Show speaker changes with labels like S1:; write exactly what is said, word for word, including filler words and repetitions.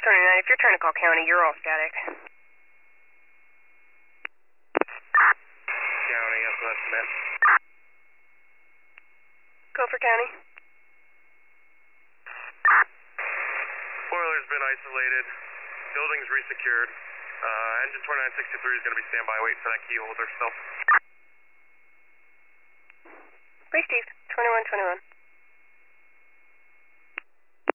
S1: twenty-nine, if you're trying to call county, you're all static.
S2: County, that's what that's meant.
S1: Go for county.
S2: Boiler's been isolated. Building's resecured. Uh, engine twenty-nine sixty-three is going to be standby waiting for that key holder still.
S1: Please, Steve. twenty-one twenty-one.